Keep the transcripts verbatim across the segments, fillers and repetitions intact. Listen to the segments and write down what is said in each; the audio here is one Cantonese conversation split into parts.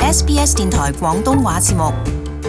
S B S 電台廣東話節目。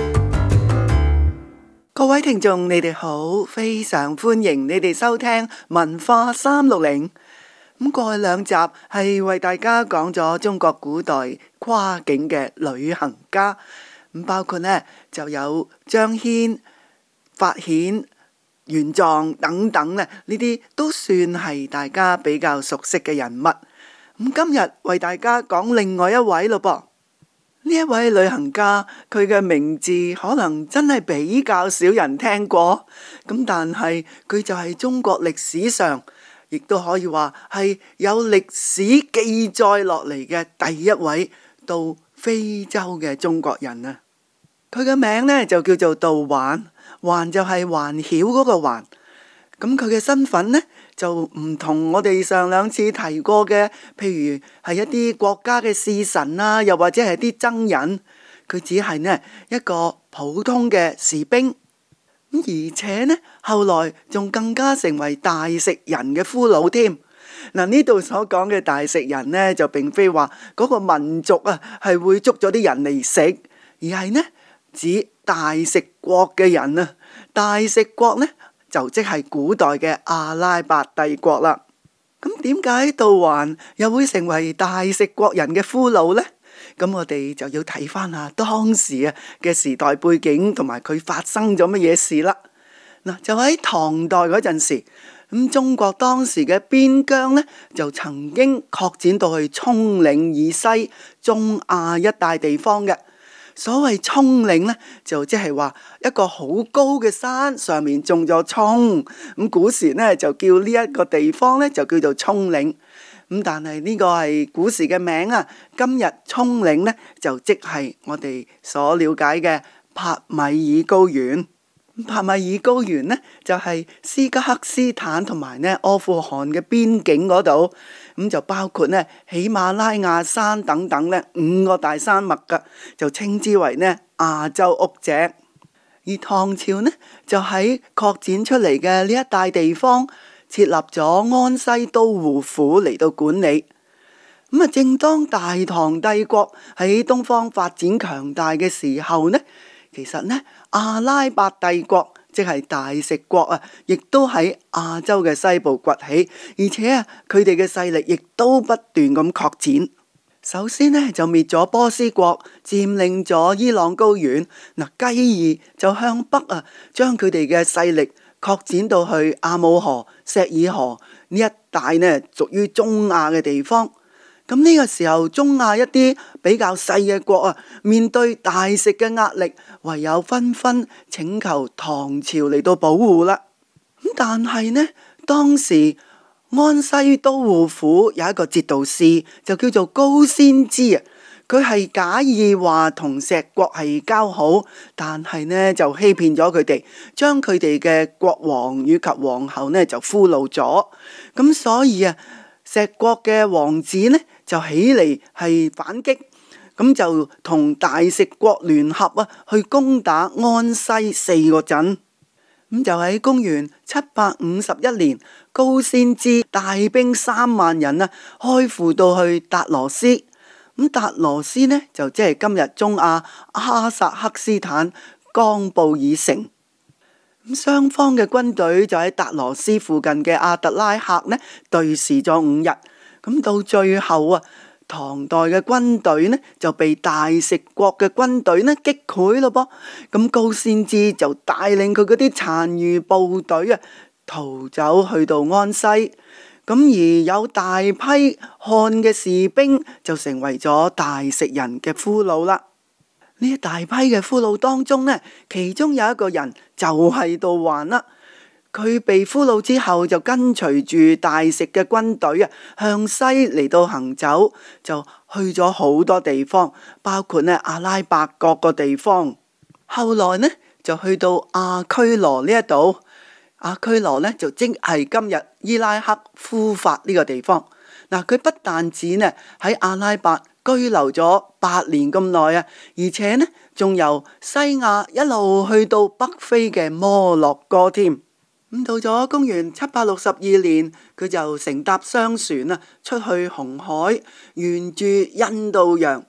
各位聽眾，你哋好，非常歡迎你哋收聽文化三六零。咁過去兩集係為大家講咗中國古代跨境嘅旅行家，咁包括呢就有張騫、法顯、玄奘等等呢，呢啲都算係大家比較熟悉嘅人物。咁今日為大家講另外一位咯噃。呢一位旅行家，佢嘅名字可能真係比較少人聽過，咁但係佢就係中國歷史上，亦都可以話係有歷史記載落嚟嘅第一位到非洲嘅中國人啊！佢嘅名呢就叫做道環，環就係環曉嗰個環。咁佢嘅身份呢就唔同我哋上兩次提過嘅，譬如係一啲國家嘅使臣啊，又或者係啲僧人，佢只係呢一個普通嘅士兵。而且呢後來仲更加成為大食人嘅俘虜添。嗱，呢度所講嘅大食人呢，就並非話嗰個民族啊係會捉咗啲人嚟食，而係呢指大食國嘅人啊。大食國呢就即係古代嘅阿拉伯帝國啦。咁點解道環又會成為大食國人嘅俘虜呢？咁我哋就要睇翻下當時啊嘅時代背景同埋佢發生咗乜嘢事啦。嗱，就喺唐代嗰陣時，咁中國當時嘅邊疆呢，就曾經擴展到去蔥嶺以西中亞一帶地方嘅。所謂蔥嶺呢，就即係話一個好高嘅山上面種咗蔥，咁古時呢就叫呢一個地方呢就叫做蔥嶺。咁但係呢個係古時嘅名啊，今日蔥嶺呢就即係我哋所了解嘅帕米爾高原。帕米爾高原呢就係斯加克斯坦同埋呢阿富汗嘅邊境嗰度，咁就包括呢喜馬拉雅山等等呢五個大山脈噶，就稱之為呢亞洲屋脊。而唐朝呢就喺擴展出嚟嘅呢一帶地方設立咗安西都護府嚟到管理。咁啊，正當大唐帝國喺東方發展強大嘅時候呢，其實呢阿拉伯帝國即係大食國啊，亦都喺亞洲嘅西部崛起，而且啊佢哋嘅勢力亦都不斷咁擴展。首先呢就滅咗波斯國，佔領咗伊朗高原，嗱，繼而就向北啊將佢哋嘅勢力擴展到去阿姆河、錫爾河呢一帶呢屬於中亞嘅地方。咁呢個時候，中亞一啲比較細嘅國啊，面對大食嘅壓力，唯有紛紛請求唐朝嚟到保護啦。咁但係呢，當時安西都護府有一個節度使，就叫做高仙芝啊。佢係假意話同錫國係交好，但係呢就欺騙咗佢哋，將佢哋嘅國王以及皇后呢就俘虜咗。咁所以啊，錫國嘅王子呢就起嚟係反擊，咁就同大食國聯合啊，去攻打安西四個鎮。咁就喺公元七百五十一年，高仙芝大兵三萬人啊，開赴到去達羅斯。咁達羅斯呢就即係今日中亞哈薩克斯坦江布爾城。咁雙方嘅軍隊就喺達羅斯附近嘅阿特拉克呢對峙咗五日。咁到最後啊，唐代嘅軍隊呢就被大食國嘅軍隊呢擊潰咯噃。咁高仙芝就帶領佢嗰啲殘餘部隊啊逃走去到安西。咁而有大批漢嘅士兵就成為咗大食人嘅俘虜啦。呢一大批嘅俘虜當中呢，其中有一個人就係道環啦。佢被俘虜之後，就跟隨住大食嘅軍隊啊，向西嚟到行走，就去咗好多地方，包括呢阿拉伯各個地方。後來呢，就去到阿拘羅呢一度，阿拘羅呢，就即係今日伊拉克夫法呢個地方。嗱，佢不但止呢喺阿拉伯居留咗八年咁耐啊，而且呢仲由西亞一路去到北非嘅摩洛哥添。咁到咗公元七百六十二年，佢就乘搭商船啊，出去紅海，沿住印度洋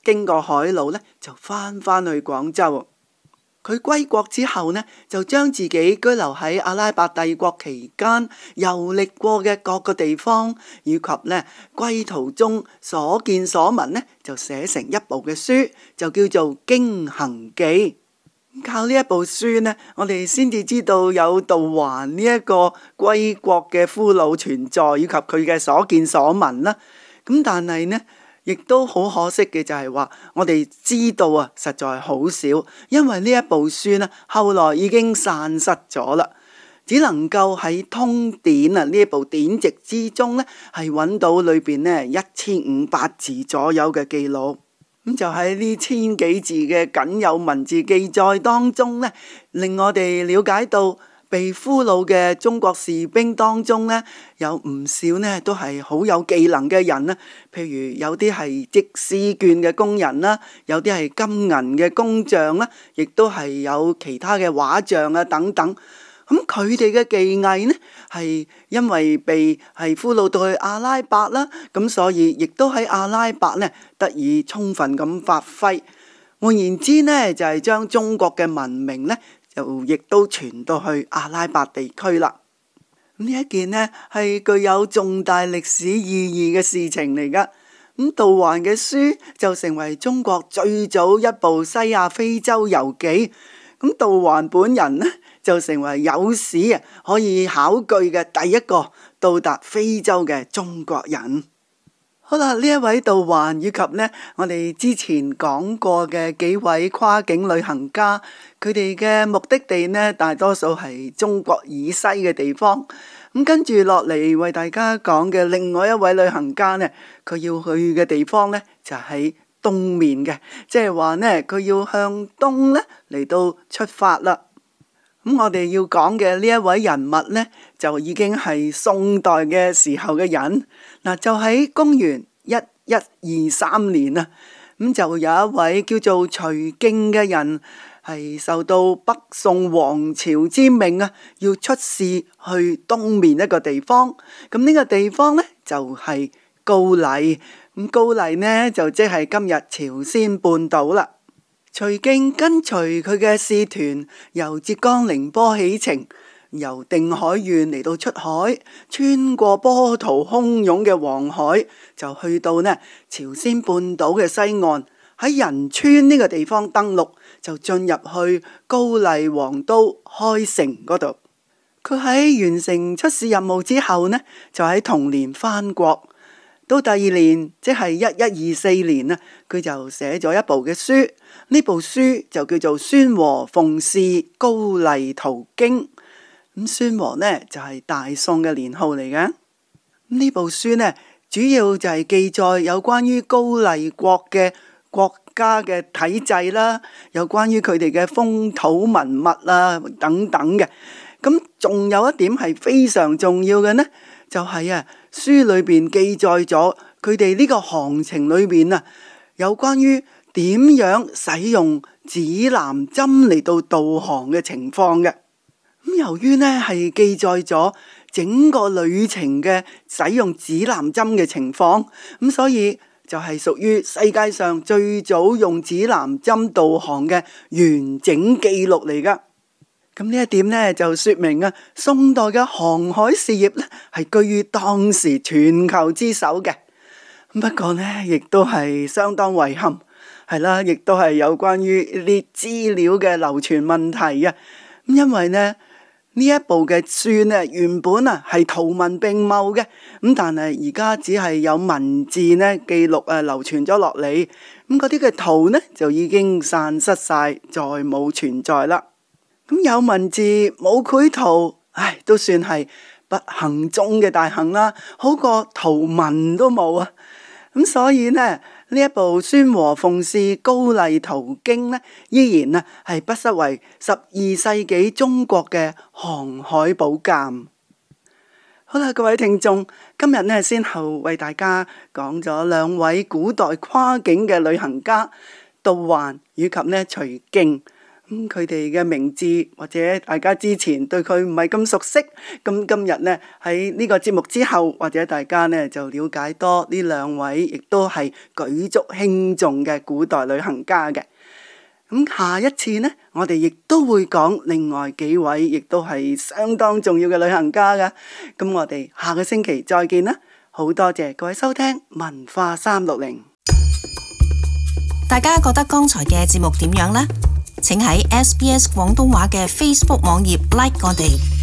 經過海路呢，就翻返去廣州。佢歸國之後呢，就將自己居留喺阿拉伯帝國期間遊歷過嘅各個地方，以及呢歸途中所見所聞呢，就寫成一部嘅書，就叫做《經行記》。靠呢一部書呢，我哋先至知道有道還呢一個歸國嘅俘虜存在，以及佢嘅所見所聞啦。咁但係呢，亦都好可惜嘅就係話，我哋知道啊，實在好少，因為呢一部書呢，後來已經散失咗啦，只能夠喺通典啊呢一部典籍之中呢，係揾到裏邊呢一千五百字左右嘅記錄。咁就喺呢千幾字嘅僅有文字記載當中呢，令我哋了解到被俘虜嘅中國士兵當中呢，有唔少呢都係好有技能嘅人啦。譬如有啲係織絲絹嘅工人啦，有啲係金銀嘅工匠啦，亦都係有其他嘅畫匠啊等等。咁佢哋嘅技藝呢，係因為被係俘虜到去阿拉伯啦，咁所以亦都喺阿拉伯呢得以充分咁發揮。換言之呢，就係將中國嘅文明呢，就亦都傳到去阿拉伯地區啦。呢一件呢係具有重大歷史意義嘅事情嚟噶。咁道還嘅書就成為中國最早一部西亞非洲遊記。咁道還本人呢，就成為有史啊可以考據嘅第一個到達非洲嘅中國人。好啦，呢一位道還以及呢我哋之前講過嘅幾位跨境旅行家，佢哋嘅目的地呢，大多數係中國以西嘅地方。咁跟住落嚟為大家講嘅另外一位旅行家呢，佢要去嘅地方呢，就喺東面嘅，即係話呢，佢要向東呢嚟到出發啦。咁我哋要講嘅呢一位人物呢，就已經係宋代嘅時候嘅人。嗱，就喺公元一一二三年啊，咁就有一位叫做徐敬嘅人，係受到北宋皇朝之命啊，要出使去東面一個地方。咁呢個地方呢，就係高麗。咁高麗呢，就即係今日朝鮮半島啦。徐敬跟隨佢嘅使團由浙江寧波起程，由定海縣嚟到出海，穿過波濤洶湧嘅黃海，就去到呢朝鮮半島嘅西岸，喺仁川呢個地方登陸，就進入去高麗皇都開城嗰度。佢喺完成出使任務之後呢，就喺同年返國。到第二年，即係一一二四年啊，佢就寫咗一部嘅書，呢部書就叫做《孫和奉使高麗圖經》。咁孫和呢就係大宋嘅年號嚟嘅。呢部書呢主要就係記載有關於高麗國嘅國家嘅體制啦，有關於佢哋嘅風土文物啊等等嘅。咁仲有一點係非常重要嘅呢，就係啊書裏邊記載咗佢哋呢個航程裏邊啊，有關於點樣使用指南針嚟到導航嘅情況嘅。咁由於呢係記載咗整個旅程嘅使用指南針嘅情況，咁所以就係屬於世界上最早用指南針導航嘅完整記錄嚟噶。咁呢一點呢，就說明啊，宋代嘅航海事業呢係居於當時全球之首嘅。不過呢，亦都係相當遺憾，係啦，亦都係有關於呢啲資料嘅流傳問題啊。咁因為呢呢一部嘅書呢，原本啊係圖文並茂嘅，咁但係而家只係有文字呢記錄啊流傳咗落嚟，咁嗰啲嘅圖呢就已經散失晒，再冇存在啦。咁有文字冇繪圖，唉，都算係不幸中嘅大幸啦，好過圖文都冇啊。咁所以呢，呢一部《孫和奉使高麗圖經》呢，依然啊係不失為十二世紀中國嘅航海寶鑑。好啦，各位聽眾，今日呢先後為大家講咗兩位古代跨境嘅旅行家道還以及呢徐敬。 咁佢哋嘅名字或者大家之前對佢唔係咁熟悉，咁今日呢喺呢個節目之後，或者大家呢就了解多呢兩位，亦都係舉足輕重嘅古代旅行家嘅。咁下一次呢，我哋亦都會講另外幾位，亦都係相當重要嘅旅行家㗎。咁我哋下個星期再見啦！好多謝各位收聽文化三六零。 大家覺得剛才嘅節目點樣呢？請喺 S B S 廣東話嘅 Facebook 網頁 like 我哋。